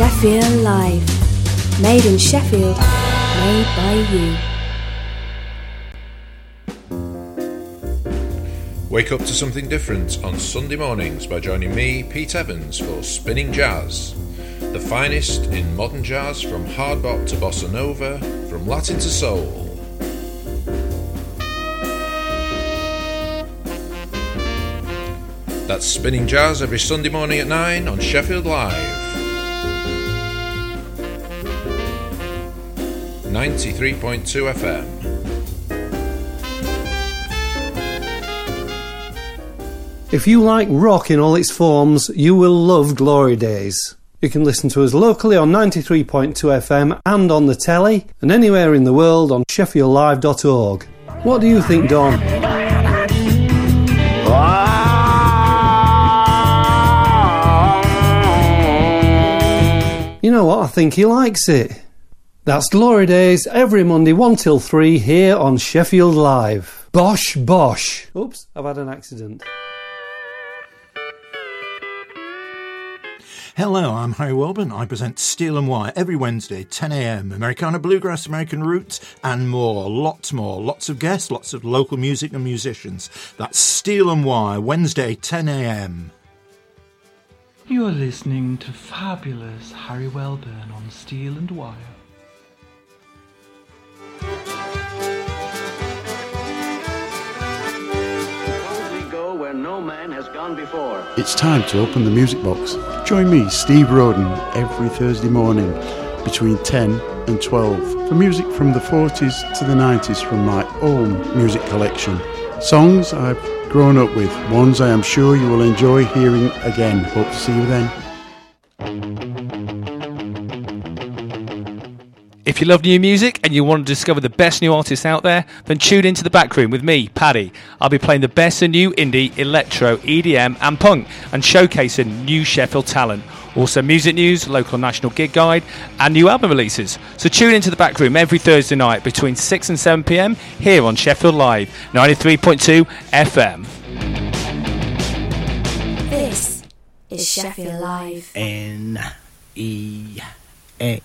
Sheffield Live. Made in Sheffield, made by you. Wake up to something different on Sunday mornings by joining me, Pete Evans, for Spinning Jazz. The finest in modern jazz, from hard bop to bossa nova, from Latin to soul. That's Spinning Jazz every Sunday morning at 9 on Sheffield Live. 93.2 FM. If you like rock in all its forms, you will love Glory Days. You can listen to us locally on 93.2 FM and on the telly, and anywhere in the world on sheffieldlive.org. What do you think, Don? You know what? I think he likes it. That's Glory Days every Monday 1 till 3 here on Sheffield Live. Bosh, bosh. Oops, I've had an accident. Hello, I'm Harry Welburn. I present Steel and Wire every Wednesday, 10 a.m. Americana Bluegrass, American Roots, and more. Lots more. Lots of guests, lots of local music and musicians. That's Steel and Wire, Wednesday, 10 a.m. You are listening to fabulous Harry Welburn on Steel and Wire. Where no man has gone before. It's time to open the music box. Join me, Steve Roden, every Thursday morning between 10 and 12 for music from the 40s to the 90s from my own music collection. Songs I've grown up with, ones I am sure you will enjoy hearing again. Hope to see you then. If you love new music and you want to discover the best new artists out there, then tune into The Back Room with me, Paddy. I'll be playing the best of new indie, electro, EDM and punk and showcasing new Sheffield talent. Also music news, local and national gig guide and new album releases. So tune into The Back Room every Thursday night between 6 and 7 p.m. here on Sheffield Live, 93.2 FM. This is Sheffield Live. N-E-X-T.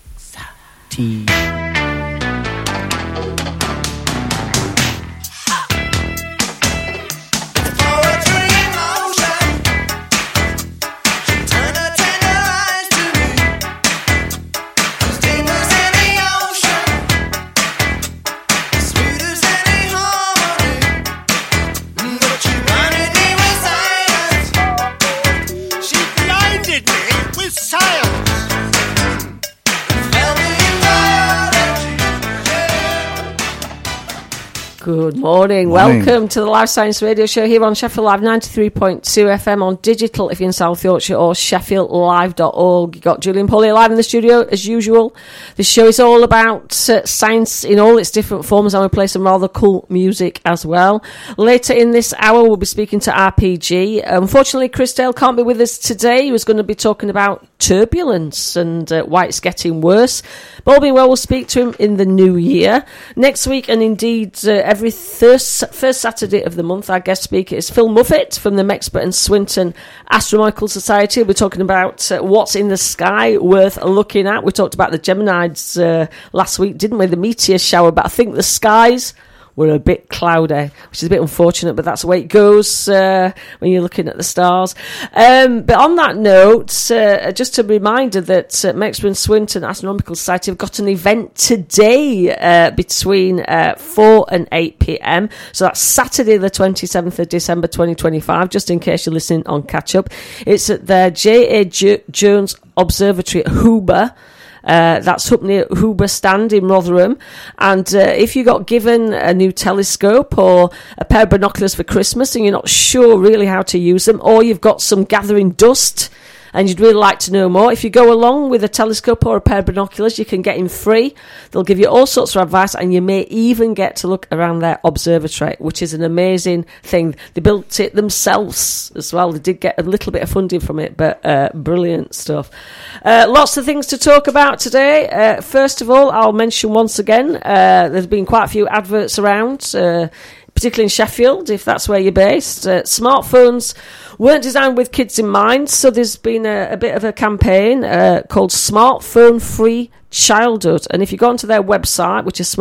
Good morning. Welcome to the Live Science Radio Show here on Sheffield Live 93.2 FM on digital if you're in South Yorkshire, or sheffieldlive.org. You've got Julian Pauly live in the studio as usual. This show is all about science in all its different forms, and we play some rather cool music as well. Later in this hour we'll be speaking to RPG. Unfortunately Chris Dale can't be with us today. He was going to be talking about turbulence and why it's getting worse. But all being well, we'll speak to him in the new year. Next week, and indeed every first Saturday of the month, our guest speaker is Phil Muffett from the Mexborough and Swinton Astronomical Society. We're talking about what's in the sky worth looking at. We talked about the Geminids last week, didn't we? The meteor shower, but I think the skies were a bit cloudy, which is a bit unfortunate, but that's the way it goes when you're looking at the stars. But on that note, just a reminder that Mexborough and Swinton Astronomical Society have got an event today between 4 and 8 p.m. So that's Saturday the 27th of December 2025, just in case you're listening on catch-up. It's at the J.A. Jones Observatory at Hoober. That's up near Hoober Stand in Rotherham. And if you got given a new telescope or a pair of binoculars for Christmas and you're not sure really how to use them, or you've got some gathering dust and you'd really like to know more, if you go along with a telescope or a pair of binoculars, you can get in free. They'll give you all sorts of advice, and you may even get to look around their observatory, which is an amazing thing. They built it themselves as well. They did get a little bit of funding from it, but brilliant stuff. Lots of things to talk about today. First of all, I'll mention once again, there's been quite a few adverts around particularly in Sheffield, if that's where you're based. Smartphones weren't designed with kids in mind, so there's been a bit of a campaign called Smartphone Free Childhood. And if you go onto their website, which is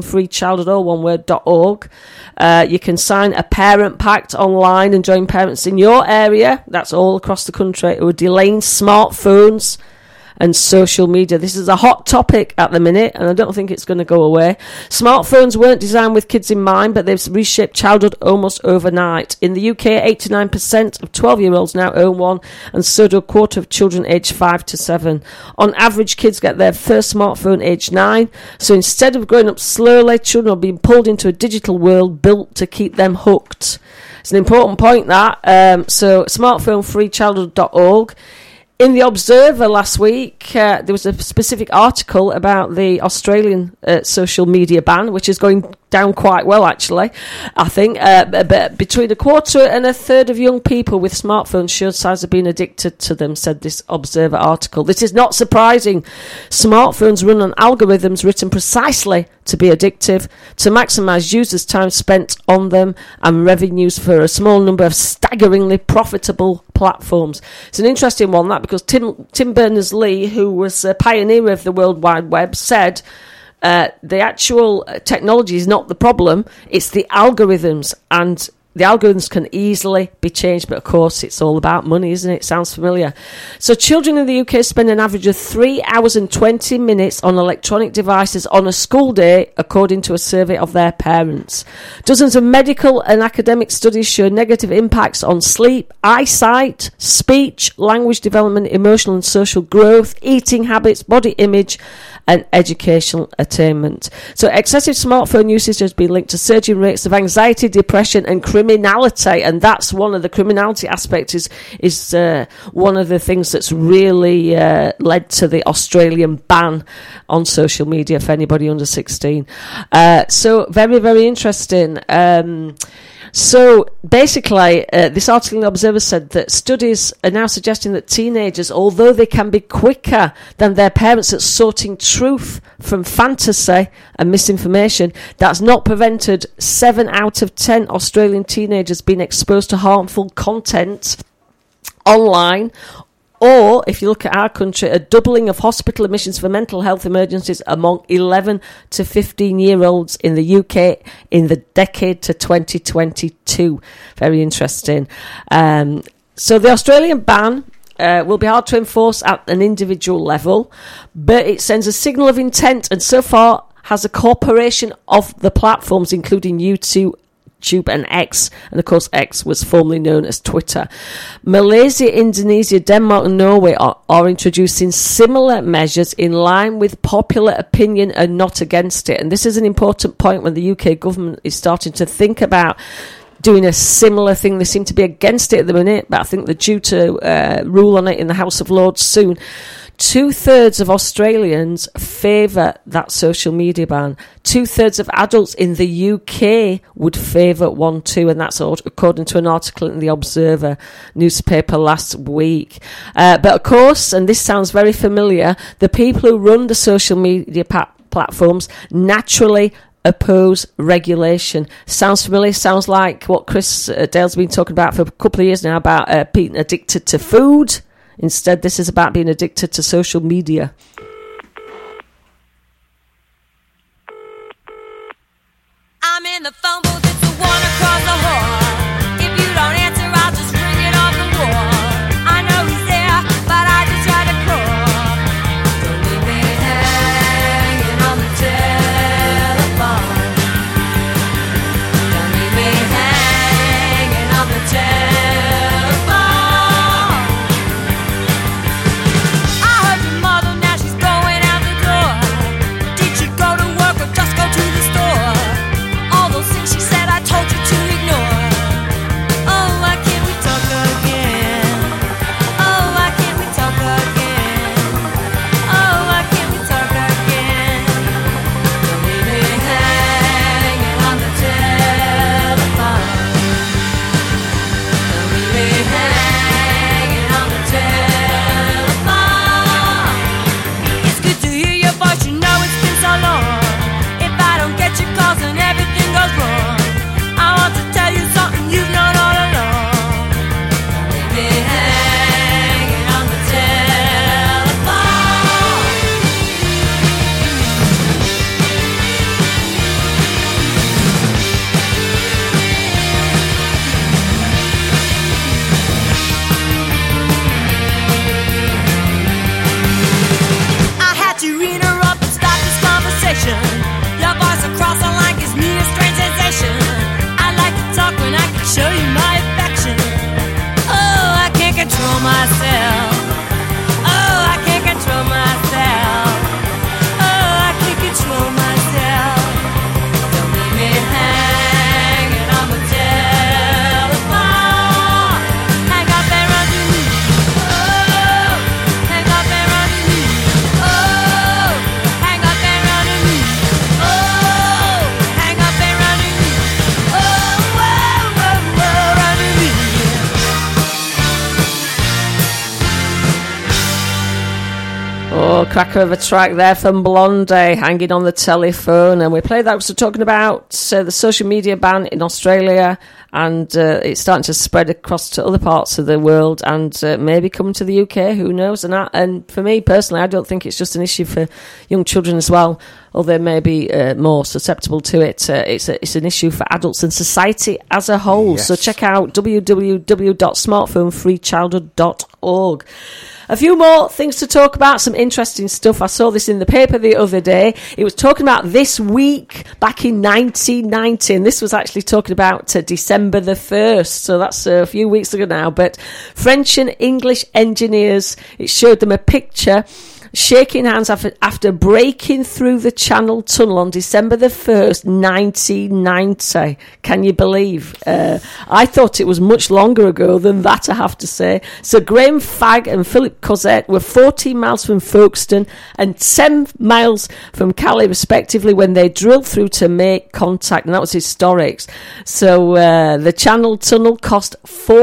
smartphonefreechildhood.org, you can sign a parent pact online and join parents in your area, that's all across the country, who are delaying smartphones and social media. This is a hot topic at the minute, and I don't think it's going to go away. Smartphones weren't designed with kids in mind, but they've reshaped childhood almost overnight. In the UK, 89% of 12-year-olds now own one, and so do a quarter of children aged 5 to 7. On average, kids get their first smartphone aged 9, so instead of growing up slowly, children are being pulled into a digital world built to keep them hooked. It's an important point, that. So smartphonefreechildhood.org. In The Observer last week, there was a specific article about the Australian social media ban, which is going down quite well, actually, I think. But between a quarter and a third of young people with smartphones showed signs of being addicted to them, said this Observer article. This is not surprising. Smartphones run on algorithms written precisely to be addictive, to maximise users' time spent on them and revenues for a small number of staggeringly profitable platforms. It's an interesting one, that, because Tim Berners-Lee, who was a pioneer of the World Wide Web, said the actual technology is not the problem, it's the algorithms, and the algorithms can easily be changed, but of course it's all about money, isn't it? Sounds familiar. So children in the UK spend an average of 3 hours and 20 minutes on electronic devices on a school day, according to a survey of their parents. Dozens of medical and academic studies show negative impacts on sleep, eyesight, speech, language development, emotional and social growth, eating habits, body image, and educational attainment. So excessive smartphone usage has been linked to surging rates of anxiety, depression and criminality, and that's one of the criminality aspects is one of the things that's really led to the Australian ban on social media for anybody under 16. So very, very interesting. So basically, this article in the Observer said that studies are now suggesting that teenagers, although they can be quicker than their parents at sorting truth from fantasy and misinformation, that's not prevented 7 out of 10 Australian teenagers being exposed to harmful content online. Or, if you look at our country, a doubling of hospital admissions for mental health emergencies among 11 to 15-year-olds in the UK in the decade to 2022. Very interesting. So the Australian ban will be hard to enforce at an individual level, but it sends a signal of intent, and so far has a cooperation of the platforms, including YouTube and X, and of course X was formerly known as Twitter. Malaysia, Indonesia, Denmark and Norway are introducing similar measures in line with popular opinion and not against it. And this is an important point when the UK government is starting to think about doing a similar thing. They seem to be against it at the minute, but I think they're due to rule on it in the House of Lords soon. 2/3 of Australians favour that social media ban. 2/3 of adults in the UK would favour one too, and that's according to an article in the Observer newspaper last week. But of course, and this sounds very familiar, the people who run the social media platforms naturally oppose regulation. Sounds familiar? Sounds like what Chris Dale's been talking about for a couple of years now about being addicted to food. Instead, this is about being addicted to social media. I'm in the phone booth, it's the one across the hall. If you don't answer, I'll just ring it off the wall. I know he's there, but I just try to call. Don't leave me hanging on the telephone. Don't leave me hanging on the telephone. I heard your mother, now she's gone. Oh, cracker of a track there from Blondie, Hanging on the Telephone. And we played that, so talking about the social media ban in Australia, and it's starting to spread across to other parts of the world, and maybe coming to the UK, who knows. And for me personally, I don't think it's just an issue for young children as well, although they may be more susceptible to it. It's an issue for adults and society as a whole. Yes. So check out www.smartphonefreechildhood.org. A few more things to talk about, some interesting stuff. I saw this in the paper the other day. It was talking about this week back in 1990, and this was actually talking about December the 1st, so that's a few weeks ago now. But French and English engineers, it showed them a picture shaking hands after breaking through the Channel Tunnel on December the 1st, 1990. Can you believe? I thought it was much longer ago than that, I have to say. So Graham Fagg and Philip Cosette were 14 miles from Folkestone and 10 miles from Calais, respectively, when they drilled through to make contact, and that was historic. So the Channel Tunnel cost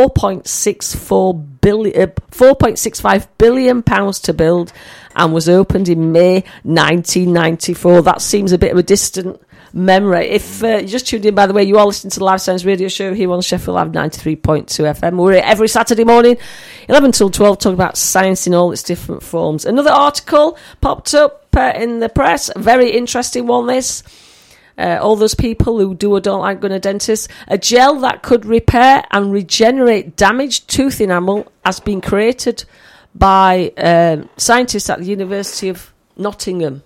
£4.65 billion to build, and was opened in May 1994. That seems a bit of a distant memory. If you just tuned in, by the way, you are listening to the Live Science Radio Show here on Sheffield Live 93.2 FM. We're here every Saturday morning, 11 till 12, talking about science in all its different forms. Another article popped up in the press, a very interesting one, this. All those people who do or don't like going to dentists. A gel that could repair and regenerate damaged tooth enamel has been created by scientists at the University of Nottingham.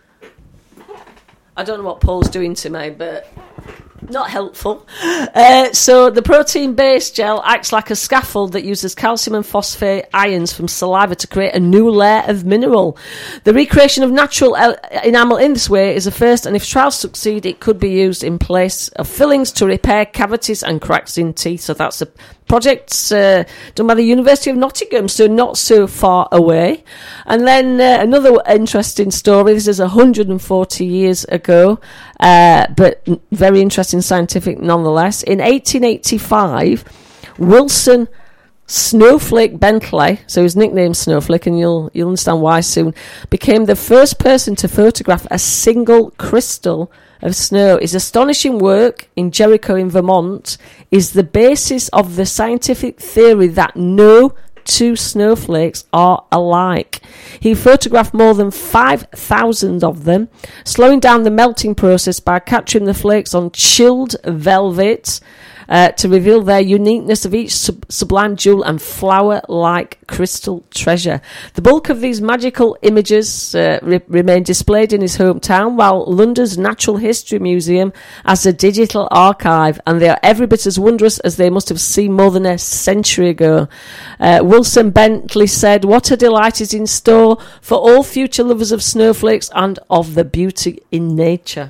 I don't know what Paul's doing to me, but not helpful. So the protein-based gel acts like a scaffold that uses calcium and phosphate ions from saliva to create a new layer of mineral. The recreation of natural enamel in this way is a first, and if trials succeed, it could be used in place of fillings to repair cavities and cracks in teeth. So that's a project done by the University of Nottingham, so not so far away. And then another interesting story. This is 140 years ago, but very interesting scientific nonetheless. In 1885, Wilson Snowflake Bentley, so his nickname Snowflake, and you'll understand why soon, became the first person to photograph a single crystal of snow. His astonishing work in Jericho in Vermont is the basis of the scientific theory that no two snowflakes are alike. He photographed more than 5,000 of them, slowing down the melting process by capturing the flakes on chilled velvet to reveal their uniqueness of each sublime jewel and flower-like crystal treasure. The bulk of these magical images remain displayed in his hometown, while London's Natural History Museum has a digital archive, and they are every bit as wondrous as they must have seemed more than a century ago. Wilson Bentley said, "What a delight is in store for all future lovers of snowflakes and of the beauty in nature."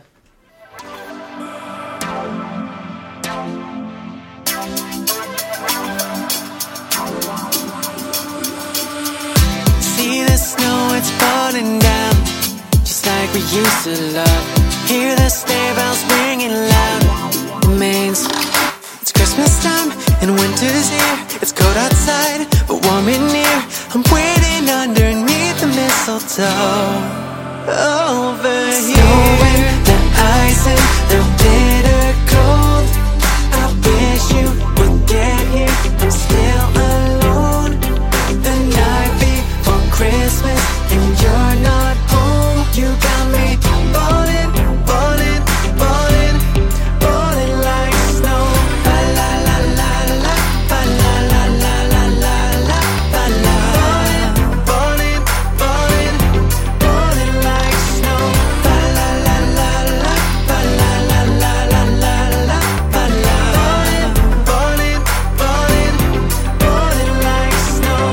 It's falling down, just like we used to love. Hear the sleigh bells ringing loud. It means it's Christmas time and winter's here. It's cold outside, but warm in here. I'm waiting underneath the mistletoe. Over here, snow and the ice and the bitter cold. I wish you would get here. I'm still alone. The night before Christmas, and you're not home. You got me falling, falling, falling, falling like snow. Ba la la la la, ba la la la la la la, ba la. Falling, falling, falling like snow. Ba la la la la, ba la la la la la la, ba la. Falling, falling, falling like snow.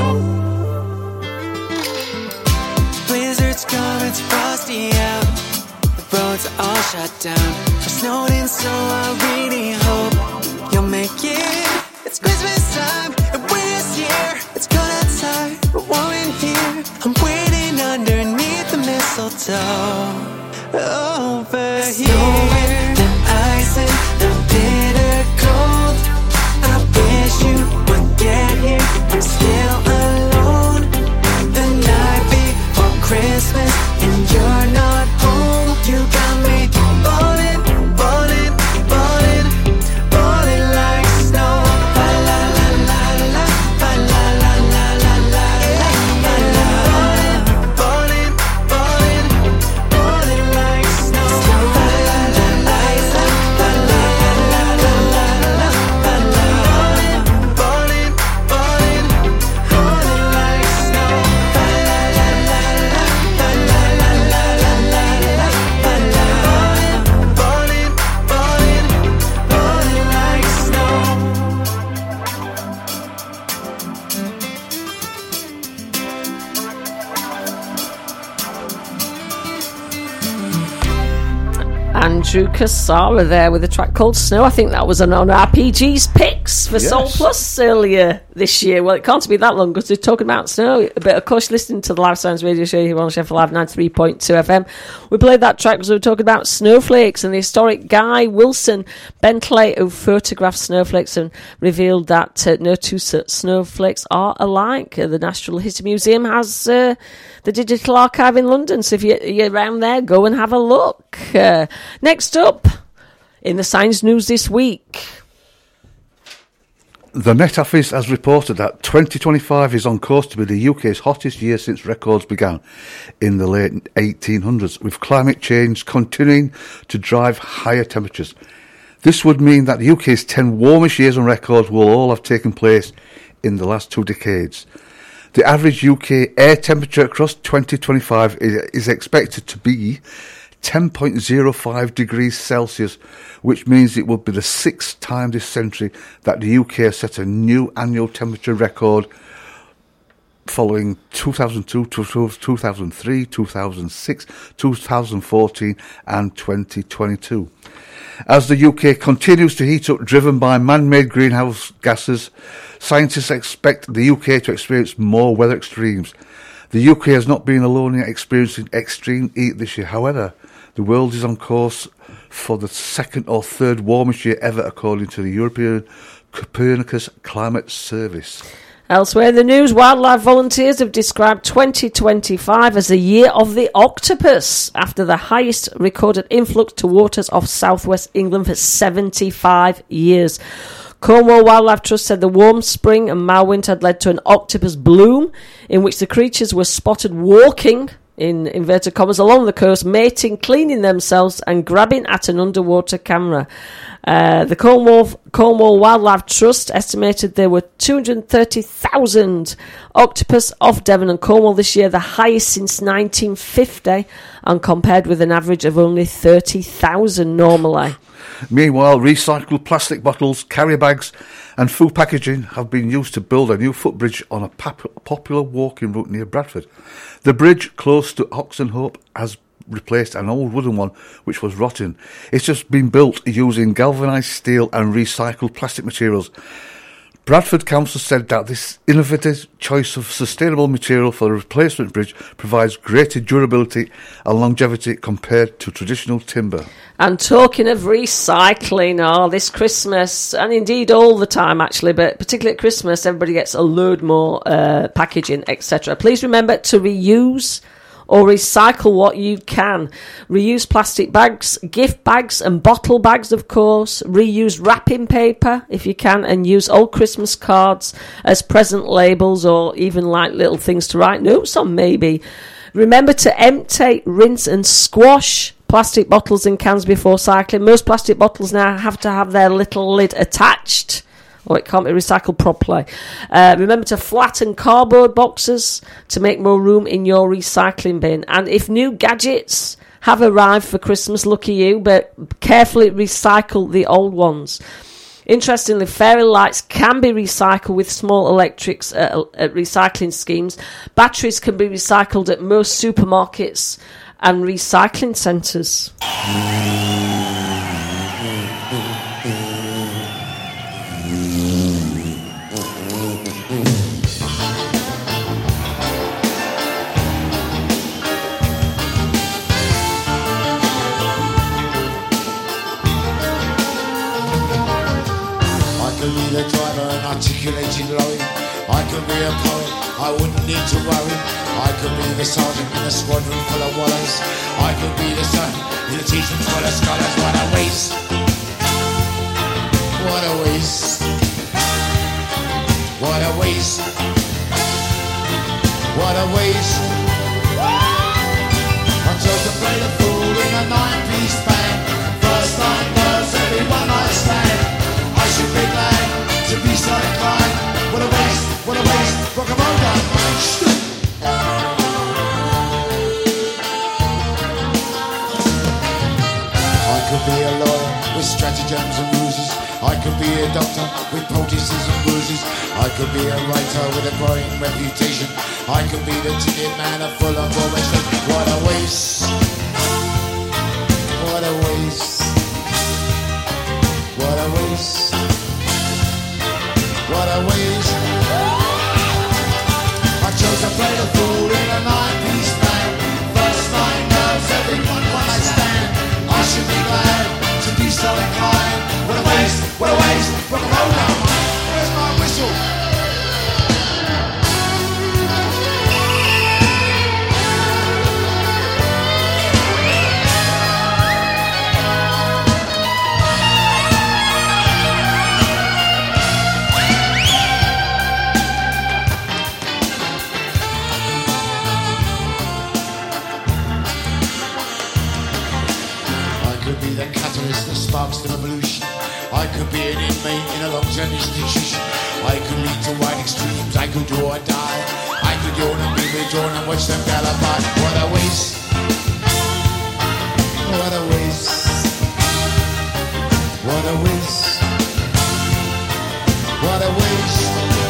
Blizzards come, it's frosty out. The roads are all shut down. We're snowed in, so I really hope you'll make it. It's Christmas time, and we're here. It's cold outside, but warm in here. I'm waiting underneath the mistletoe. Over here, the ice and the bitter cold. I wish you would get here. I'm still alone. The night before Christmas. Andrew Cassara there with a track called Snow. I think that was on RPG's picks for Soul Plus earlier this year. Well, it can't be that long because we're talking about snow. But of course, listening to the Live Science Radio Show here on Sheffield Live 93.2 FM, we played that track because we were talking about snowflakes and the historic Guy Wilson Bentley who photographed snowflakes and revealed that no two snowflakes are alike. The Natural History Museum has the Digital Archive in London, so if you're around there, go and have a look. Next up, in the science news this week. The Met Office has reported that 2025 is on course to be the UK's hottest year since records began in the late 1800s, with climate change continuing to drive higher temperatures. This would mean that the UK's 10 warmest years on record will all have taken place in the last 2 decades. The average UK air temperature across 2025 is expected to be 10.05 degrees Celsius, which means it will be the 6th time this century that the UK has set a new annual temperature record following 2002, 2003, 2006, 2014 and 2022. As the UK continues to heat up, driven by man-made greenhouse gases, scientists expect the UK to experience more weather extremes. The UK has not been alone in experiencing extreme heat this year. However, the world is on course for the 2nd or 3rd warmest year ever, according to the European Copernicus Climate Service. Elsewhere in the news, wildlife volunteers have described 2025 as the year of the octopus after the highest recorded influx to waters of southwest England for 75 years. Cornwall Wildlife Trust said the warm spring and mild winter had led to an octopus bloom in which the creatures were spotted walking, in inverted commas, along the coast, mating, cleaning themselves and grabbing at an underwater camera. The Cornwall Wildlife Trust estimated there were 230,000 octopus off Devon and Cornwall this year, the highest since 1950, and compared with an average of only 30,000 normally. Meanwhile, recycled plastic bottles, carrier bags and food packaging have been used to build a new footbridge on a popular walking route near Bradford. The bridge close to Oxenhope has replaced an old wooden one which was rotting. It's just been built using galvanised steel and recycled plastic materials. Bradford Council said that this innovative choice of sustainable material for the replacement bridge provides greater durability and longevity compared to traditional timber. And talking of recycling, this Christmas, and indeed all the time actually, but particularly at Christmas, everybody gets a load more packaging, etc. Please remember to reuse or recycle what you can. Reuse plastic bags, gift bags and bottle bags, of course. Reuse wrapping paper if you can, and use old Christmas cards as present labels or even like little things to write notes on maybe. Remember to empty, rinse and squash plastic bottles and cans before cycling. Most plastic bottles now have to have their little lid attached, or it can't be recycled properly. Remember to flatten cardboard boxes to make more room in your recycling bin. And if new gadgets have arrived for Christmas, lucky you, but carefully recycle the old ones. Interestingly, fairy lights can be recycled with small electrics at recycling schemes. Batteries can be recycled at most supermarkets and recycling centres. The driver, an articulated lorry. I could be a poet, I wouldn't need to worry. I could be the sergeant in a squadron full of wallers. I could be the son in a teaching full of scholars. What a waste! What a waste! What a waste! What a waste! I chose to play the fool in a 9-piece band. First night nerves, every one night stand. I should be glad to be so inclined. What a waste, what a waste. Rock and roll down my street. I could be a lawyer with stratagems and ruses. I could be a doctor with poultices and bruises. I could be a writer with a growing reputation. I could be the ticket man of full on Broadway. What a waste. What a waste. could be an inmate in a long-term institution. I could lead to wide extremes. I could do or die. I could yawn and be withdrawn and watch them galloping. What a waste. What a waste. What a waste. What a waste.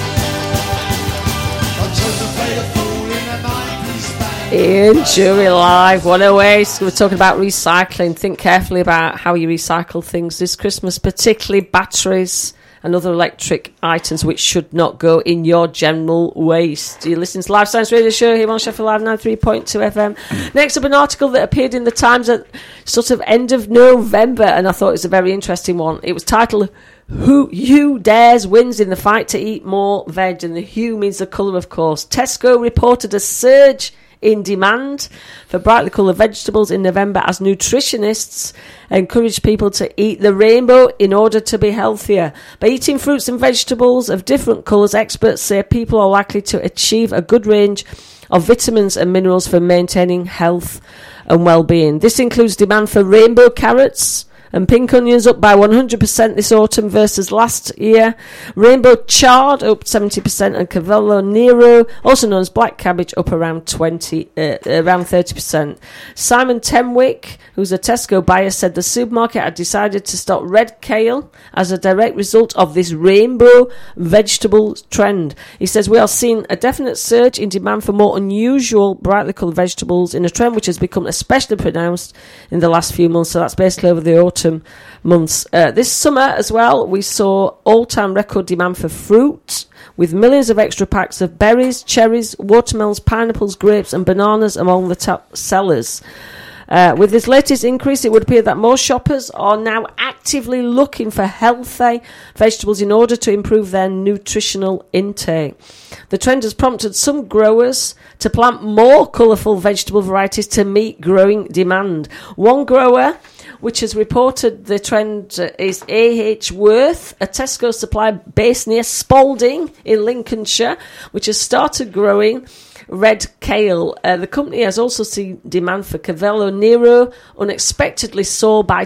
I chose to play the fool in a 9-piece band. In Jury Live, what a waste. We're talking about recycling. Think carefully about how you recycle things this Christmas, particularly batteries and other electric items which should not go in your general waste. You listen to Live Science Radio Show here on Sheffield Live 93.2 FM. Next up, an article that appeared in the Times at sort of end of November, and I thought it was a very interesting one. It was titled, Who Dares Wins in the Fight to Eat More Veg, and the hue means the colour, of course. Tesco reported a surge in demand for brightly coloured vegetables in November as nutritionists encourage people to eat the rainbow in order to be healthier. By eating fruits and vegetables of different colours, experts say people are likely to achieve a good range of vitamins and minerals for maintaining health and well-being. This includes demand for rainbow carrots and pink onions up by 100% this autumn versus last year. Rainbow chard up 70%, and Cavallo Nero, also known as black cabbage, up around 30%. Simon Temwick, who's a Tesco buyer, said the supermarket had decided to stock red kale as a direct result of this rainbow vegetable trend. He says, we are seeing a definite surge in demand for more unusual brightly coloured vegetables in a trend which has become especially pronounced in the last few months. So that's basically over the autumn months. This summer as well, we saw all-time record demand for fruit, with millions of extra packs of berries, cherries, watermelons, pineapples, grapes and bananas among the top sellers. With this latest increase, it would appear that more shoppers are now actively looking for healthy vegetables in order to improve their nutritional intake. The trend has prompted some growers to plant more colourful vegetable varieties to meet growing demand. One grower which has reported the trend is A.H. Worth, a Tesco supply based near Spalding in Lincolnshire, which has started growing red kale. The company has also seen demand for Cavallo Nero unexpectedly soar by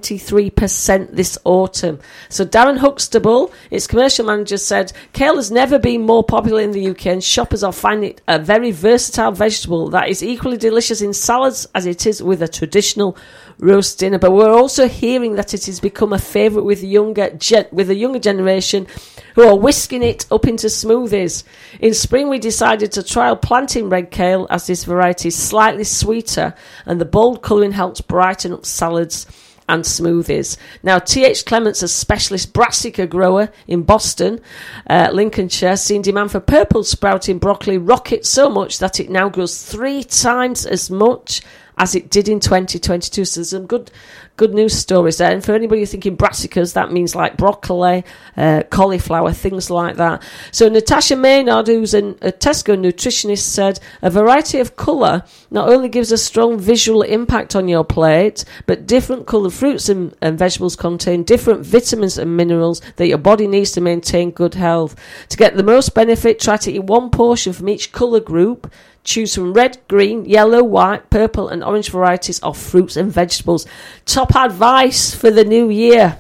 23% this autumn. So Darren Huxtable, its commercial manager, said kale has never been more popular in the UK and shoppers are finding it a very versatile vegetable that is equally delicious in salads as it is with a traditional roast dinner. But we're also hearing that it has become a favourite with the younger generation who are whisking it up into smoothies. In spring, we decided to trial planting red kale as this variety is slightly sweeter and the bold colouring helps brighten up salads and smoothies. Now, T.H. Clements, a specialist brassica grower in Boston, Lincolnshire, seen demand for purple sprouting broccoli rocket so much that it now grows 3 times as much as it did in 2022. So there's some good news stories there. And for anybody thinking brassicas, that means like broccoli, cauliflower, things like that. So Natasha Maynard, who's a Tesco nutritionist, said a variety of colour not only gives a strong visual impact on your plate, but different coloured fruits and vegetables contain different vitamins and minerals that your body needs to maintain good health. To get the most benefit, try to eat one portion from each colour group. Choose from red, green, yellow, white, purple and orange varieties of fruits and vegetables. Top advice for the new year.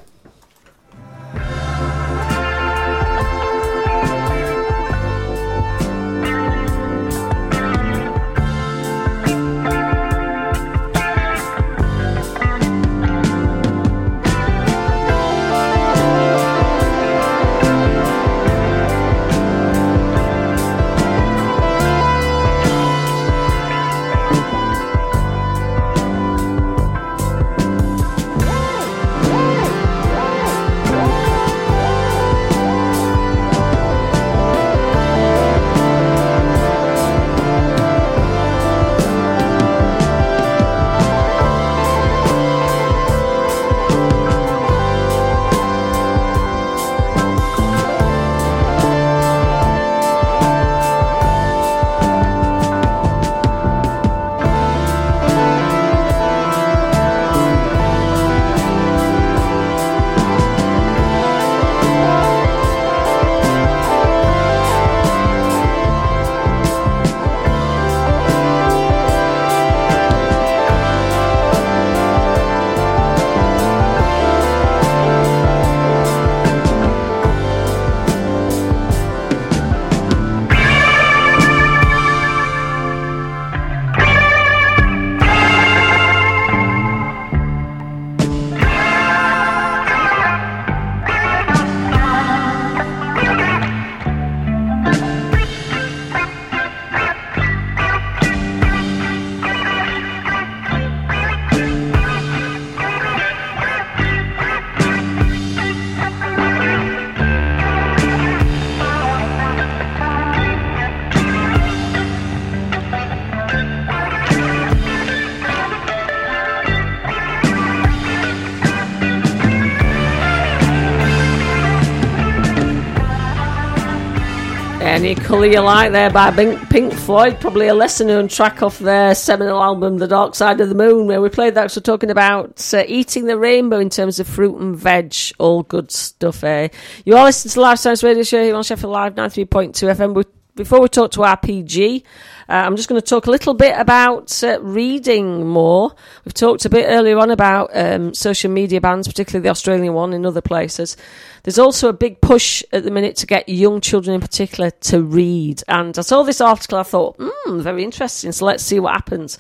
Any Colour You Like there by Pink Floyd, probably a lesser known track off their seminal album The Dark Side of the Moon, where we played that. So talking about eating the rainbow in terms of fruit and veg, all good stuff, eh? You are listening to the Live Science Radio Show here on Sheffield Live 93.2 FM. Before we talk to RPG, I'm just going to talk a little bit about reading more. We've talked a bit earlier on about social media bans, particularly the Australian one in other places. There's also a big push at the minute to get young children in particular to read. And I saw this article, I thought, very interesting, so let's see what happens.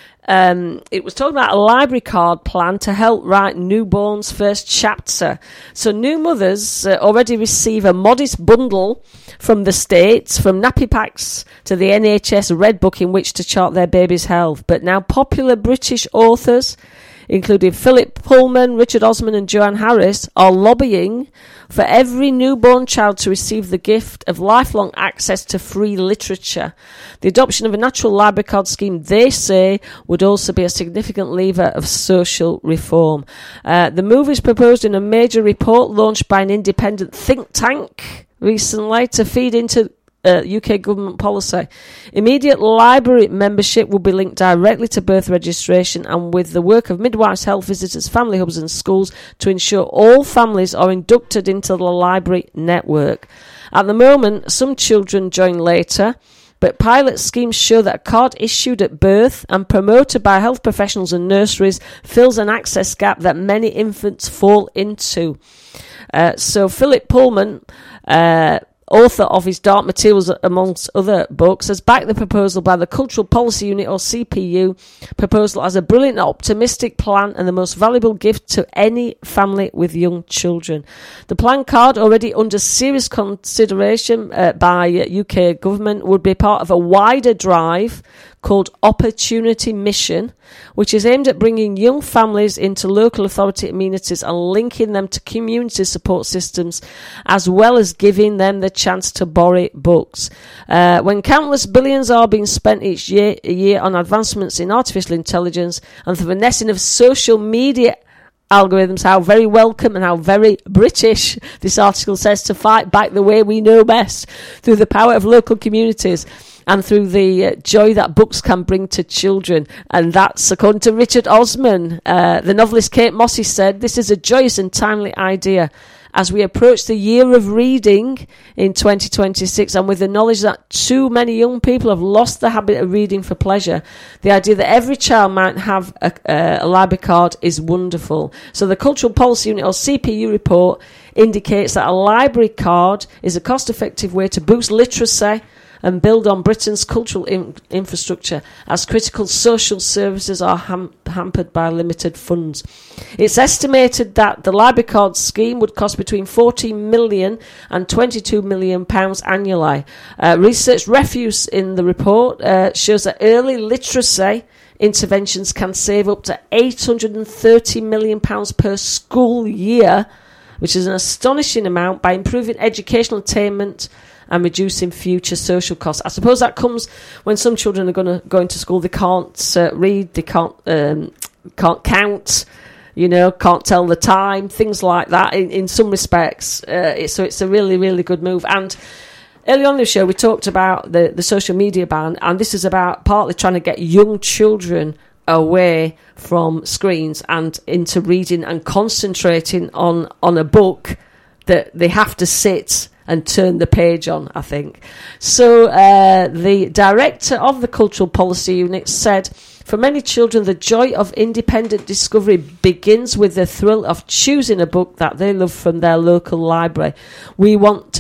It was talking about a library card plan to help write newborns' first chapter. So new mothers already receive a modest bundle from the States, from nappy packs to the NHS Red Book in which to chart their baby's health. But now popular British authors, including Philip Pullman, Richard Osman and Joanne Harris, are lobbying for every newborn child to receive the gift of lifelong access to free literature. The adoption of a natural library card scheme, they say, would also be a significant lever of social reform. The move is proposed in a major report launched by an independent think tank recently to feed into UK government policy. Immediate library membership will be linked directly to birth registration, and with the work of midwives, health visitors, family hubs and schools to ensure all families are inducted into the library network. At the moment, some children join later, but pilot schemes show that a card issued at birth and promoted by health professionals and nurseries fills an access gap that many infants fall into. So Philip Pullman, author of his Dark Materials amongst other books, has backed the proposal by the Cultural Policy Unit, or CPU, proposal as a brilliant optimistic plan and the most valuable gift to any family with young children. The plan card, already under serious consideration by UK government, would be part of a wider drive called Opportunity Mission, which is aimed at bringing young families into local authority amenities and linking them to community support systems, as well as giving them the chance to borrow books. When countless billions are being spent each year on advancements in artificial intelligence and the finessing of social media algorithms, how very welcome and how very British this article says to fight back the way we know best, through the power of local communities and through the joy that books can bring to children. And that's according to Richard Osman. The novelist Kate Mossy said, "This is a joyous and timely idea. As we approach the year of reading in 2026, and with the knowledge that too many young people have lost the habit of reading for pleasure, the idea that every child might have a library card is wonderful." So the Cultural Policy Unit, or CPU, report indicates that a library card is a cost-effective way to boost literacy and build on Britain's cultural infrastructure, as critical social services are hampered by limited funds. It's estimated that the library card scheme would cost between £14 million and £22 million annually. Research refuse in the report shows that early literacy interventions can save up to £830 million per school year, which is an astonishing amount, by improving educational attainment and reducing future social costs. I suppose that comes when some children are going to go into school, they can't read, they can't count, can't tell the time, things like that in some respects. So it's a really, really good move. And early on in the show, we talked about the social media ban, and this is about partly trying to get young children away from screens and into reading and concentrating on a book that they have to sit and turn the page on, I think. So the director of the Cultural Policy Unit said, "For many children, the joy of independent discovery begins with the thrill of choosing a book that they love from their local library. We want that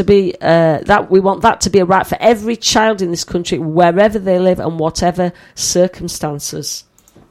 to be a right for every child in this country, wherever they live and whatever circumstances."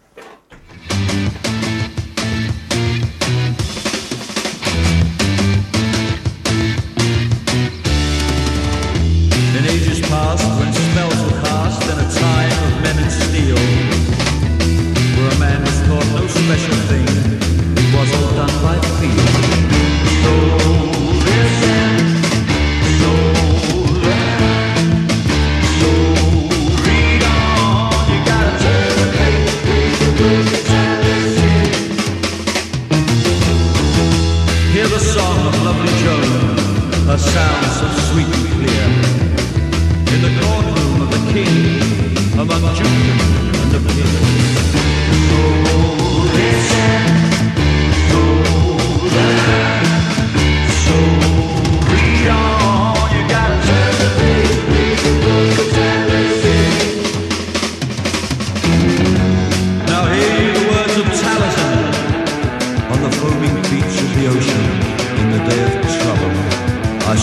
Past, when spells were cast in a time of men and steel, where a man was taught no special thing, it was all done by feel. So listen, so learn, so read on. You gotta turn the page to tell the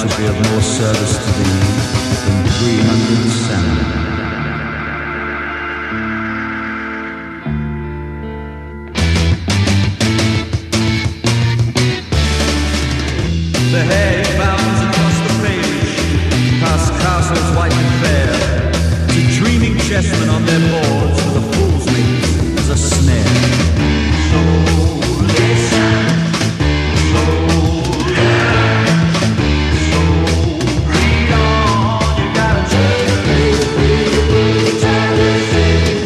should be of more service to thee than 300 salmon. The hair bounds across the page, past castles white and fair, to dreaming chessmen on their boards with a fool's mate as a snare. So listen, so learn, so read on. You gotta turn the page, turn the page.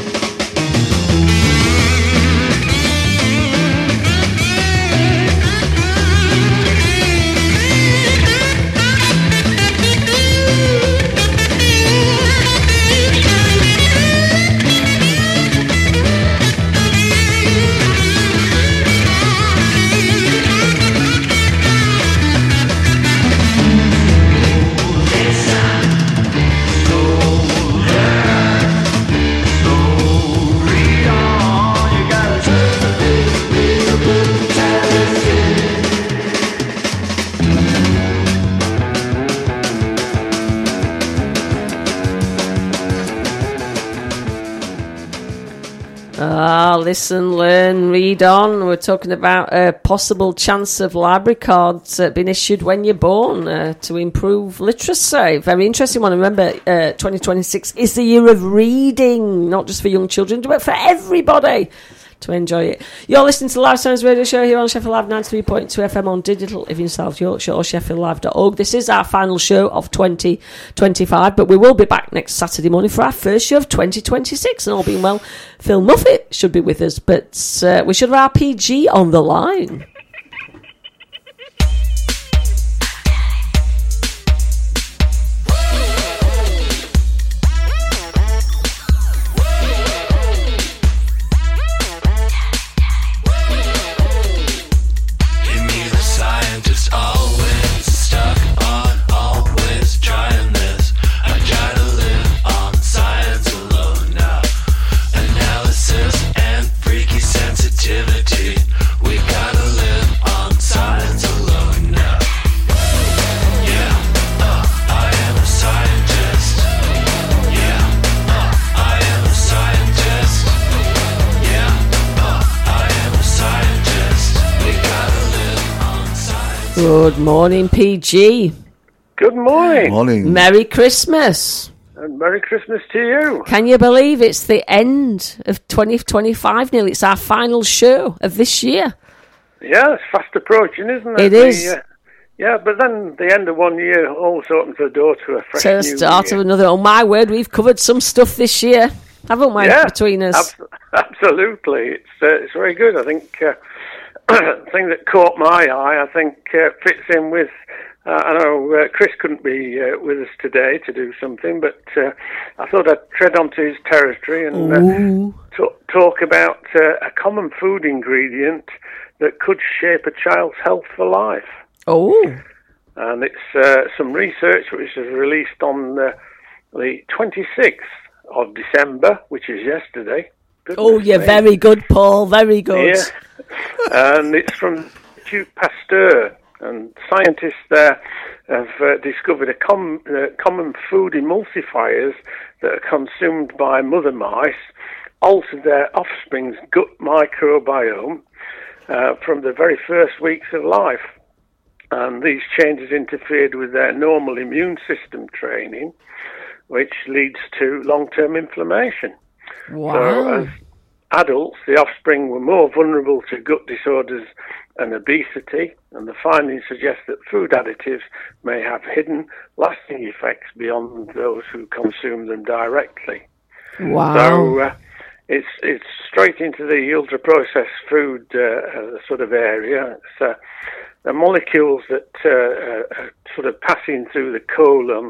Listen, learn, read on. We're talking about a possible chance of library cards being issued when you're born to improve literacy. Very interesting one. Remember, 2026 is the year of reading, not just for young children, but for everybody to enjoy it. You're listening to the Live Sounds Radio Show here on Sheffield Live 93.2 FM on digital if you're in South Yorkshire or sheffieldlive.org. This is our final show of 2025, but we will be back next Saturday morning for our first show of 2026, and all being well, Phil Muffet should be with us, but we should have RPG on the line. Good morning, PG. Good morning. Morning. Merry Christmas. And Merry Christmas to you. Can you believe it's the end of 2025 nearly? It's our final show of this year. Yeah, it's fast approaching, isn't It it? is. Yeah, but then the end of one year always opens the door to a fresh To the new start year. of another. Oh, my word, we've covered some stuff this year, haven't we, Yeah, between us? Absolutely. It's very good. I think the thing that caught my eye, I think, fits in with... I know Chris couldn't be with us today to do something, but I thought I'd tread onto his territory and talk about a common food ingredient that could shape a child's health for life. Oh. And it's some research which was released on the 26th of December, which is yesterday. Oh, you're very good, Paul. Very good. Yeah. And it's from Institut Pasteur. And scientists there have discovered a common food emulsifiers that are consumed by mother mice alter their offspring's gut microbiome from the very first weeks of life. And these changes interfered with their normal immune system training, which leads to long-term inflammation. Wow. So as adults, the offspring were more vulnerable to gut disorders and obesity, and the findings suggest that food additives may have hidden, lasting effects beyond those who consume them directly. Wow. So it's straight into the ultra-processed food sort of area. It's the molecules that are sort of passing through the colon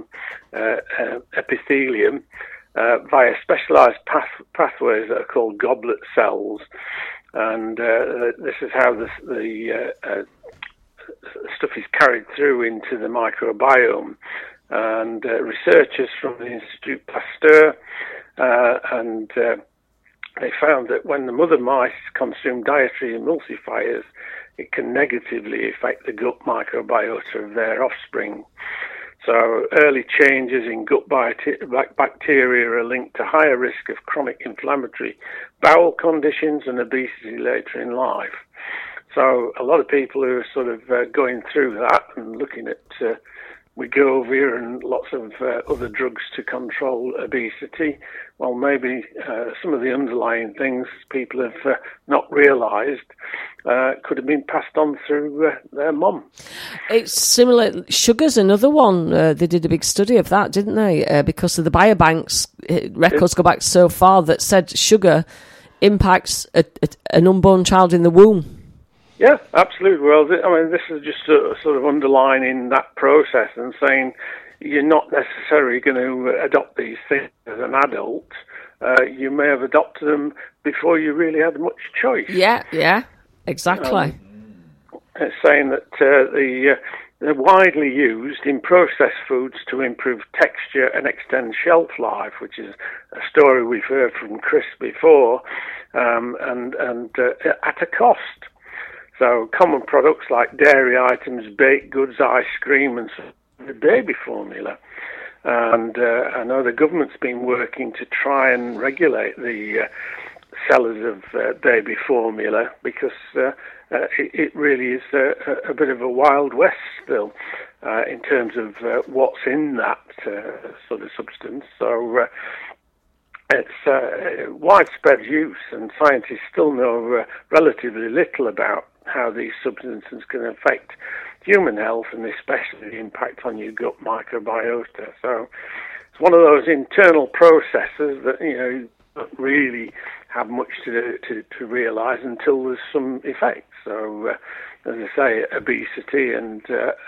epithelium via specialized pathways that are called goblet cells. And this is how the stuff is carried through into the microbiome. And researchers from the Institut Pasteur and they found that when the mother mice consume dietary emulsifiers, it can negatively affect the gut microbiota of their offspring. So early changes in gut bacteria are linked to higher risk of chronic inflammatory bowel conditions and obesity later in life. So a lot of people who are sort of going through that and looking at Wegovy and lots of other drugs to control obesity, well, maybe some of the underlying things people have not realised could have been passed on through their mum. It's similar. Sugar's another one. They did a big study of that, didn't they? Because of the biobanks, records go back so far that said sugar impacts an unborn child in the womb. Yeah, absolutely. Well, I mean, this is just sort of underlining that process and saying you're not necessarily going to adopt these things as an adult. You may have adopted them before you really had much choice. Yeah, exactly. It's saying that they're widely used in processed foods to improve texture and extend shelf life, which is a story we've heard from Chris before, and at a cost. So common products like dairy items, baked goods, ice cream, and the baby formula. And I know the government's been working to try and regulate the sellers of baby formula because it really is a bit of a wild west still in terms of what's in that sort of substance. So it's widespread use, and scientists still know relatively little about how these substances can affect human health and especially the impact on your gut microbiota. So it's one of those internal processes that, you don't really have much to realise until there's some effect. So, as I say, obesity and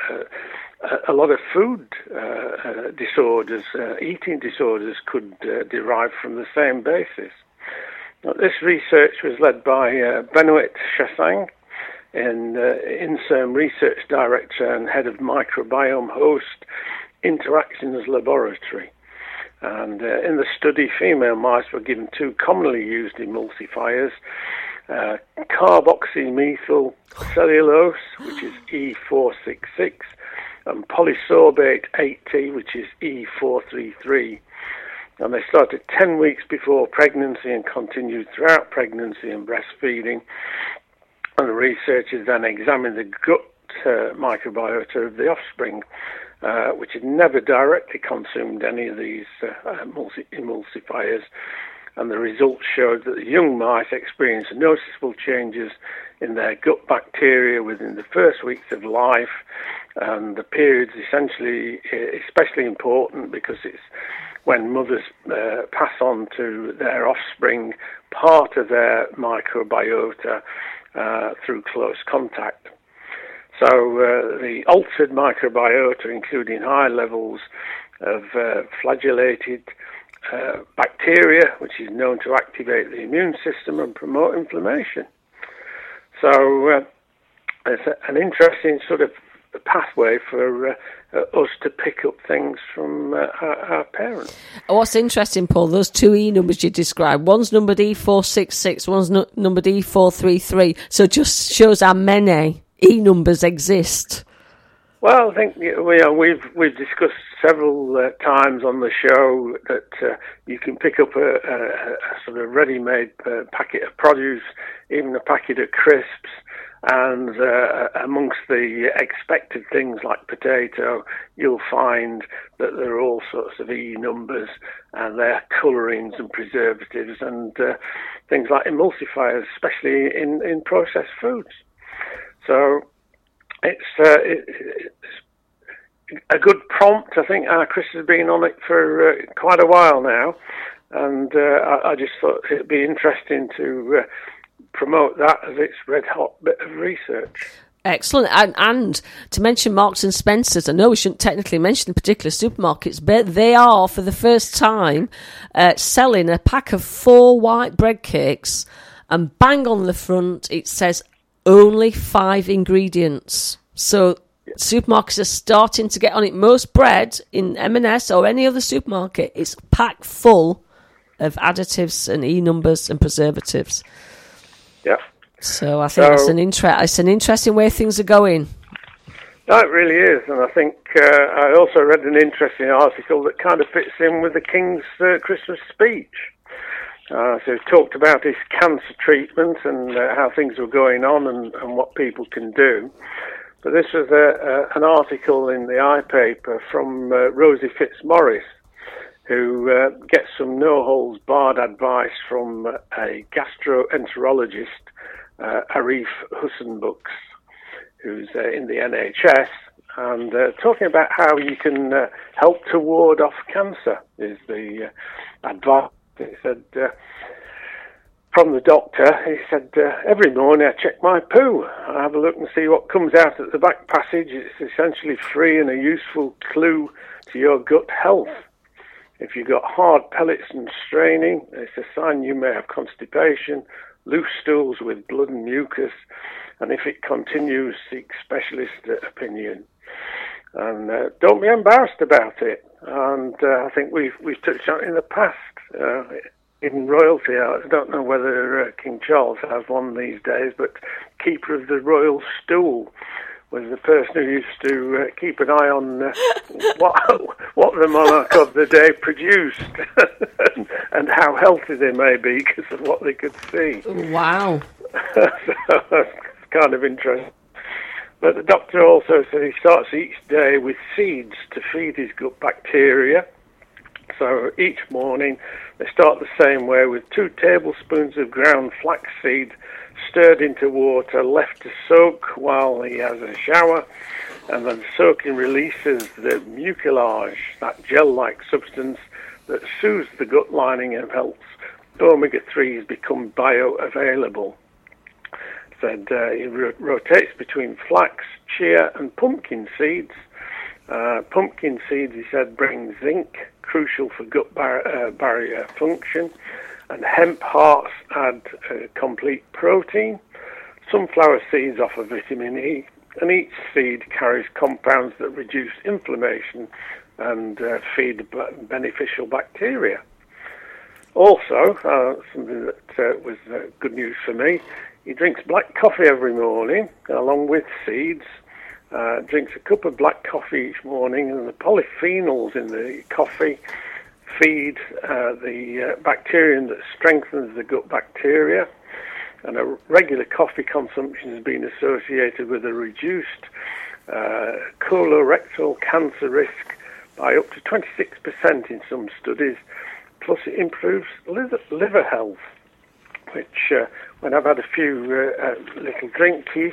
a lot of food disorders, eating disorders could derive from the same basis. Now, this research was led by Benoit Chassang, INSERM Research Director and Head of Microbiome Host Interactions Laboratory. And in the study, female mice were given two commonly used emulsifiers, carboxymethyl cellulose, which is E466, and polysorbate 8T, which is E433. And they started 10 weeks before pregnancy and continued throughout pregnancy and breastfeeding. And the researchers then examined the gut microbiota of the offspring, which had never directly consumed any of these emulsifiers. And the results showed that the young mice experienced noticeable changes in their gut bacteria within the first weeks of life. And the period's essentially especially important because it's when mothers pass on to their offspring part of their microbiota through close contact. So the altered microbiota, including high levels of flagellated bacteria, which is known to activate the immune system and promote inflammation. So it's an interesting sort of pathway for us to pick up things from our parents. What's interesting, Paul, those two E numbers you described, one's numbered E466, one's numbered E433, so it just shows how many E numbers exist. Well, I think we've discussed several times on the show that you can pick up a sort of ready-made packet of produce, even a packet of crisps, and amongst the expected things like potato, you'll find that there are all sorts of E numbers, and they're colourings and preservatives and things like emulsifiers, especially in processed foods. So it's a good prompt. I think Chris has been on it for quite a while now, and I just thought it'd be interesting to promote that as its red-hot bit of research. Excellent. And to mention Marks and Spencer's, I know we shouldn't technically mention the particular supermarkets, but they are, for the first time, selling a pack of 4 white bread cakes, and bang on the front it says only 5 ingredients. So supermarkets are starting to get on it. Most bread in M&S or any other supermarket is packed full of additives and E-numbers and preservatives. Yeah. So I think it's an interesting way things are going. No, it really is, and I think I also read an interesting article that kind of fits in with the King's Christmas speech. So he talked about his cancer treatment and how things were going on and what people can do. But this was an article in the iPaper from Rosie Fitzmaurice, who gets some no-holds-barred advice from a gastroenterologist, Arif Hussenbuks, who's in the NHS, and talking about how you can help to ward off cancer is the advice. He said, from the doctor, he said, every morning I check my poo. I have a look and see what comes out at the back passage. It's essentially free and a useful clue to your gut health. If you've got hard pellets and straining, it's a sign you may have constipation, loose stools with blood and mucus, and if it continues, seek specialist opinion. And don't be embarrassed about it. And I think we've touched on it in the past. In royalty, I don't know whether King Charles has one these days, but Keeper of the Royal Stool was the person who used to keep an eye on what the monarch of the day produced and how healthy they may be because of what they could see. Wow. So that's kind of interesting. But the doctor also said he starts each day with seeds to feed his gut bacteria. So each morning they start the same way with 2 tablespoons of ground flaxseed stirred into water, left to soak while he has a shower, and then soaking releases the mucilage, that gel-like substance that soothes the gut lining and helps omega-3s become bioavailable. Said he rotates between flax, chia and pumpkin seeds. Pumpkin seeds, he said, bring zinc, crucial for gut barrier function, and hemp hearts add complete protein. Sunflower seeds offer vitamin E, and each seed carries compounds that reduce inflammation and feed beneficial bacteria. Also, something that was good news for me, he drinks black coffee every morning, along with seeds. Drinks a cup of black coffee each morning, and the polyphenols in the coffee feed the bacterium that strengthens the gut bacteria. And a regular coffee consumption has been associated with a reduced colorectal cancer risk by up to 26% in some studies. Plus, it improves liver health, which when I've had a few little drinkies,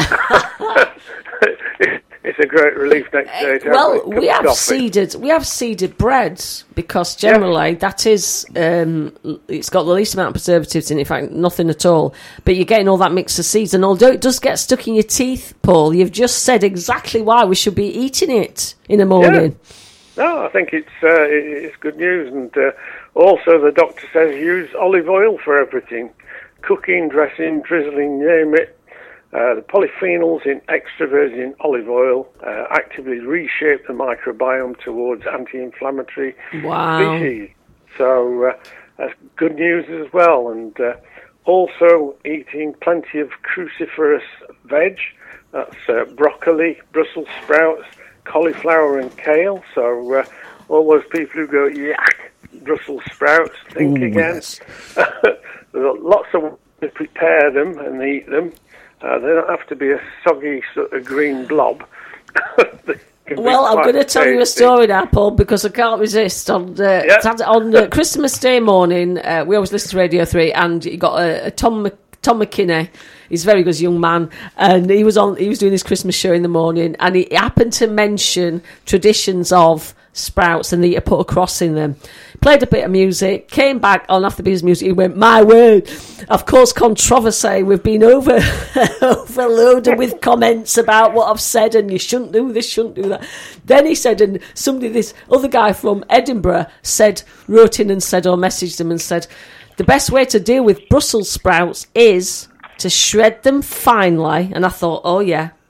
it's a great relief next day to have a cup of coffee. We have seeded breads because generally that is it's got the least amount of preservatives in it, in fact nothing at all, but you're getting all that mix of seeds, and although it does get stuck in your teeth, Paul, you've just said exactly why we should be eating it in the morning. No, I think it's good news, and also the doctor says use olive oil for everything. Cooking, dressing, drizzling, name it. The polyphenols in extra virgin olive oil actively reshape the microbiome towards anti-inflammatory species. So that's good news as well. And also eating plenty of cruciferous veg. That's broccoli, Brussels sprouts, cauliflower and kale. So all those people who go, yuck, Brussels sprouts, think again. Yes. There's lots of ways to prepare them and eat them. They don't have to be a soggy sort of green blob. Well, I'm going to tell you a story now, Paul, because I can't resist. On Christmas Day morning, we always listen to Radio 3, and you got a Tom McKinney. He's a very good young man, and he was doing his Christmas show in the morning, and he happened to mention traditions of sprouts and he put a cross in them. Played a bit of music, came back on after his music, he went, my word, of course, controversy, we've been overloaded with comments about what I've said, and you shouldn't do this, shouldn't do that. Then he said, and this other guy from Edinburgh wrote in and said, or messaged him and said, the best way to deal with Brussels sprouts is to shred them finely. And I thought, oh yeah,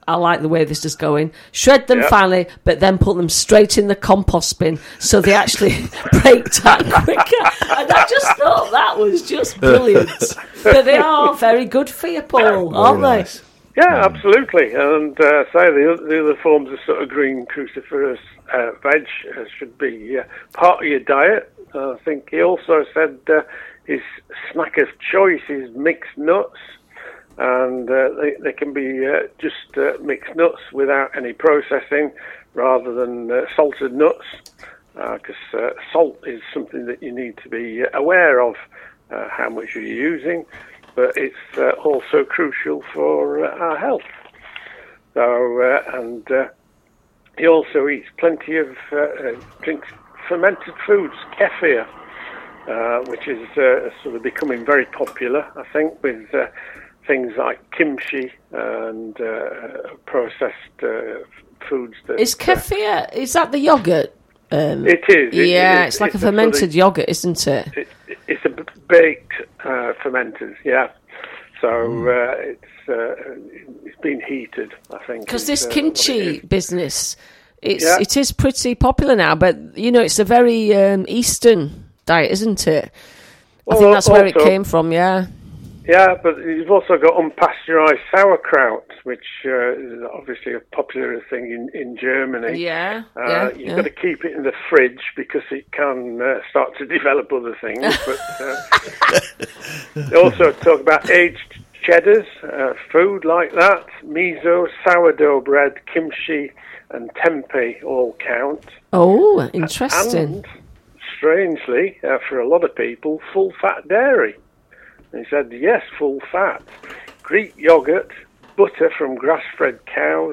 I like the way this is going. Shred them finally, but then put them straight in the compost bin so they actually break down quicker. And I just thought that was just brilliant. But they are very good for you, Paul, aren't they? Yeah, absolutely. And say the other forms of sort of green cruciferous veg should be part of your diet. I think he also said his snack of choice is mixed nuts. And they can be just mixed nuts without any processing rather than salted nuts, because salt is something that you need to be aware of how much you're using, but it's also crucial for our health. So, and he also eats plenty of drinks fermented foods, kefir, which is sort of becoming very popular, I think, with things like kimchi and processed foods. Is kefir, is that the yoghurt? It is. It's like a fermented yoghurt, isn't it? It's a baked fermented, yeah. So it's been heated, I think. Because this kimchi business, it is pretty popular now, but, you know, it's a very Eastern diet, isn't it? I think that's where it came from, yeah. Yeah, but you've also got unpasteurised sauerkraut, which is obviously a popular thing in Germany. You've got to keep it in the fridge because it can start to develop other things. But they also talk about aged cheddars, food like that, miso, sourdough bread, kimchi, and tempeh all count. Oh, interesting. And strangely, for a lot of people, full-fat dairy. And he said, yes, full fat, Greek yogurt, butter from grass-fed cows,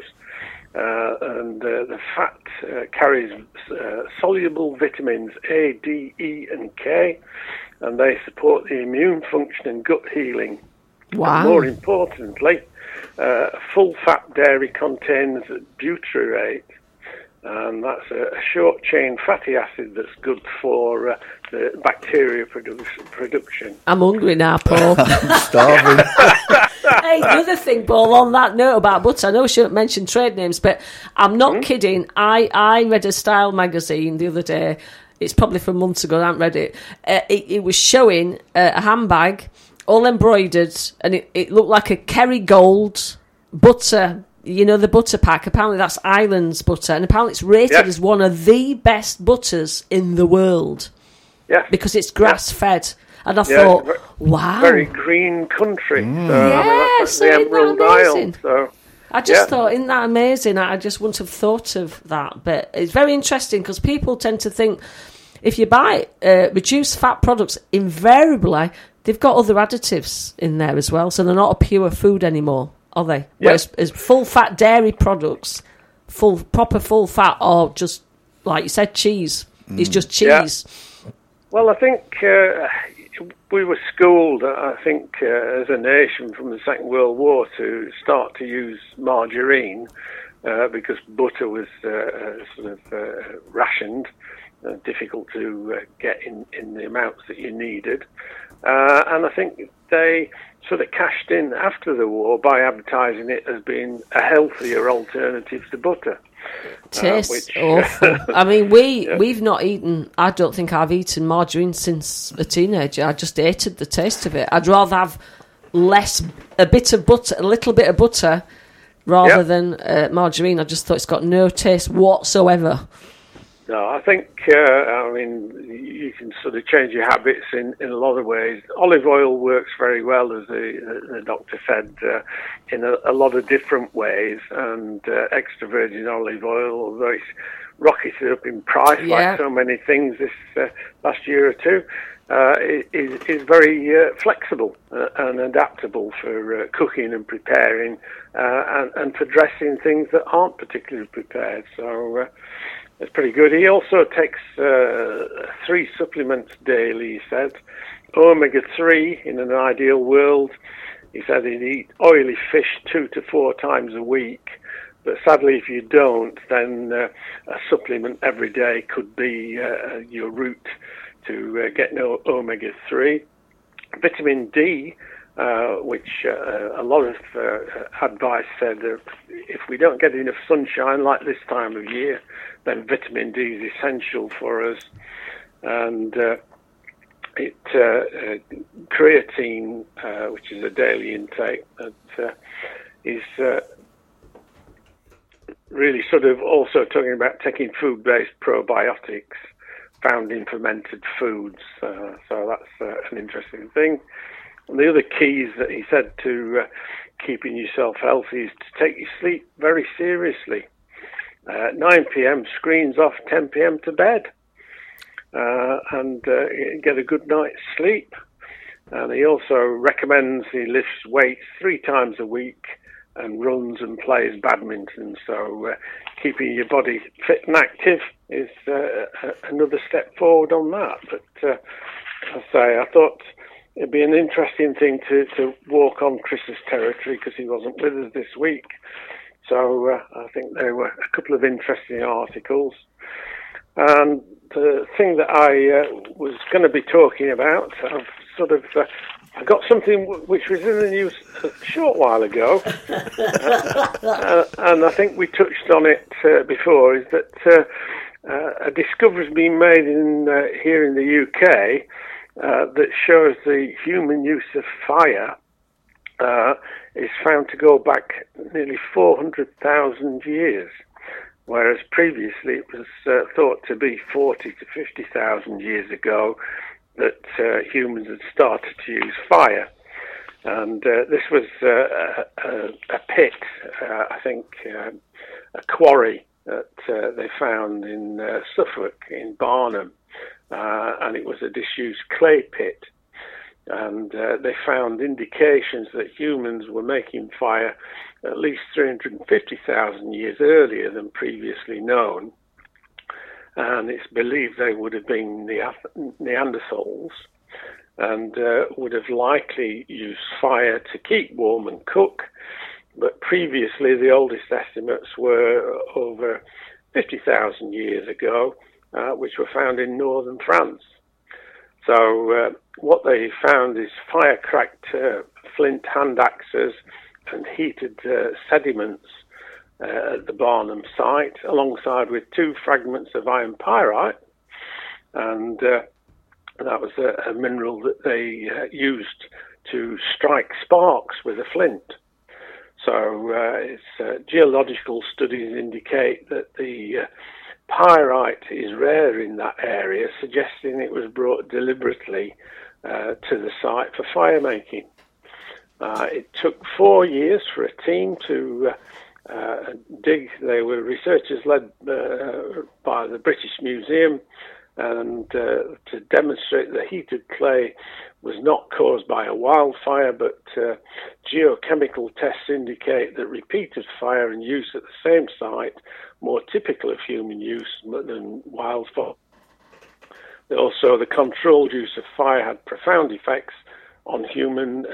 and the fat carries soluble vitamins A, D, E, and K, and they support the immune function and gut healing. Wow. And more importantly, full-fat dairy contains butyrate, and that's a short-chain fatty acid that's good for the bacteria production. I'm hungry now, Paul. I'm starving. Hey, the other thing, Paul, on that note about butter, I know we shouldn't mention trade names, but I'm not kidding. I read a style magazine the other day. It's probably from months ago, I haven't read it. It was showing a handbag, all embroidered, and it looked like a Kerrygold butter. You know, the butter pack, apparently that's Islands butter, and apparently it's rated as one of the best butters in the world. Yeah. Because it's grass-fed. And I thought, wow. Very green country. That's the Emerald Isle. So, I just thought, isn't that amazing? I just wouldn't have thought of that. But it's very interesting because people tend to think if you buy reduced fat products, invariably, they've got other additives in there as well. So they're not a pure food anymore. Are they? Whereas full fat dairy products, proper full fat, or just like you said, cheese. It's just cheese. Yeah. Well, I think we were schooled, I think, as a nation from the Second World War to start to use margarine because butter was sort of rationed, difficult to get in the amounts that you needed. And I think they sort of cashed in after the war by advertising it as being a healthier alternative to butter. Tastes awful. I mean, we've not eaten, I don't think I've eaten margarine since a teenager. I just hated the taste of it. I'd rather have a little bit of butter rather than margarine. I just thought it's got no taste whatsoever. No, I think, you can sort of change your habits in a lot of ways. Olive oil works very well, as the doctor said, in a lot of different ways. And extra virgin olive oil, although it's rocketed up in price like so many things this last year or two, is very flexible and adaptable for cooking and preparing and for dressing things that aren't particularly prepared. So it's pretty good. He also takes 3 supplements daily, he said. Omega-3 in an ideal world. He said he'd eat oily fish 2 to 4 times a week. But sadly, if you don't, then a supplement every day could be your route to get no omega-3. Vitamin D which a lot of advice said that if we don't get enough sunshine like this time of year, then vitamin D is essential for us. And creatine, which is a daily intake, that is really sort of also talking about taking food-based probiotics found in fermented foods. So that's an interesting thing. And the other keys that he said to keeping yourself healthy is to take your sleep very seriously. 9 p.m. screens off, 10 p.m. to bed. And get a good night's sleep. And he also recommends he lifts weights 3 times a week and runs and plays badminton. So keeping your body fit and active is another step forward on that. But I thought it'd be an interesting thing to walk on Chris's territory because he wasn't with us this week. So I think there were a couple of interesting articles. And the thing that I was going to be talking about, I've sort of I got something which was in the news a short while ago, and I think we touched on it before, is that a discovery's been made here in the UK that shows the human use of fire is found to go back nearly 400,000 years. Whereas previously it was thought to be 40 to 50,000 years ago that humans had started to use fire. And this was a pit, I think, a quarry that they found in Suffolk, in Barnham. And it was a disused clay pit. And they found indications that humans were making fire at least 350,000 years earlier than previously known. And it's believed they would have been Neanderthals and would have likely used fire to keep warm and cook. But previously, the oldest estimates were over 50,000 years ago, which were found in northern France. So what they found is fire-cracked flint hand axes and heated sediments at the Barnham site, alongside with 2 fragments of iron pyrite. And that was a mineral that they used to strike sparks with a flint. So its geological studies indicate that the pyrite is rare in that area, suggesting it was brought deliberately to the site for fire making. It took 4 years for a team to dig. They were researchers led by the British Museum, and to demonstrate that heated clay was not caused by a wildfire, but geochemical tests indicate that repeated fire and use at the same site more typical of human use than wildfire. Also, the controlled use of fire had profound effects on human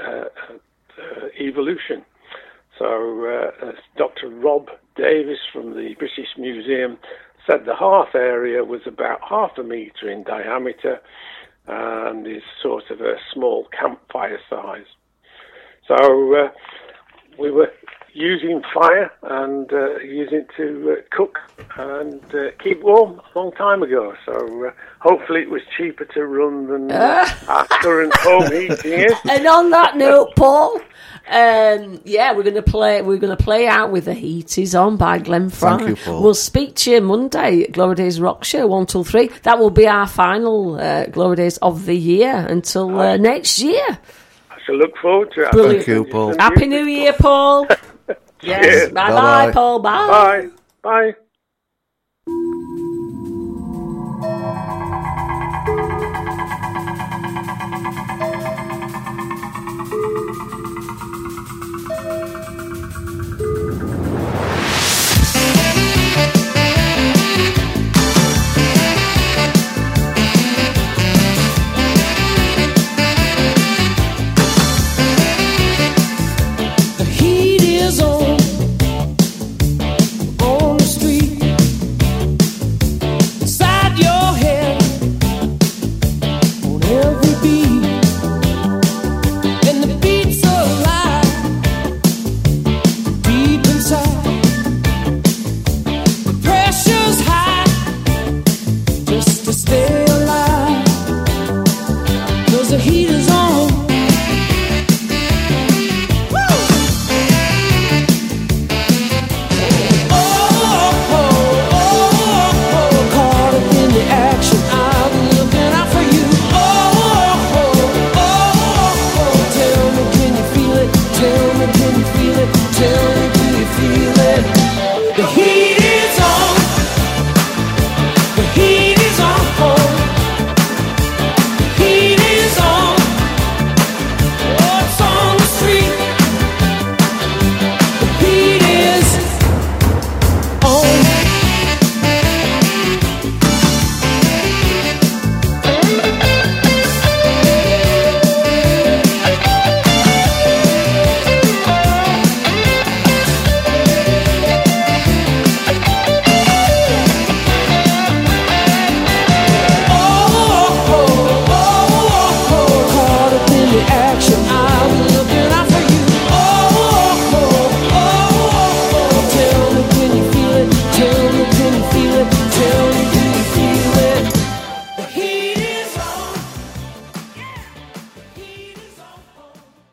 evolution. So Dr. Rob Davis from the British Museum said the hearth area was about 0.5 metre in diameter and is sort of a small campfire size. So we were using fire and using it to cook and keep warm a long time ago. So hopefully it was cheaper to run than our current home heating is. And on that note, Paul, we're going to play out with The Heat Is On by Glenn Fry. Thank you, Paul. We'll speak to you Monday at Glory Days Rock Show 1 till 3. That will be our final Glory Days of the year until next year. I shall look forward to it. Brilliant. Thank you, Paul. Happy New Year, Paul. Yes. Bye-bye, Paul. Bye. Bye. Bye.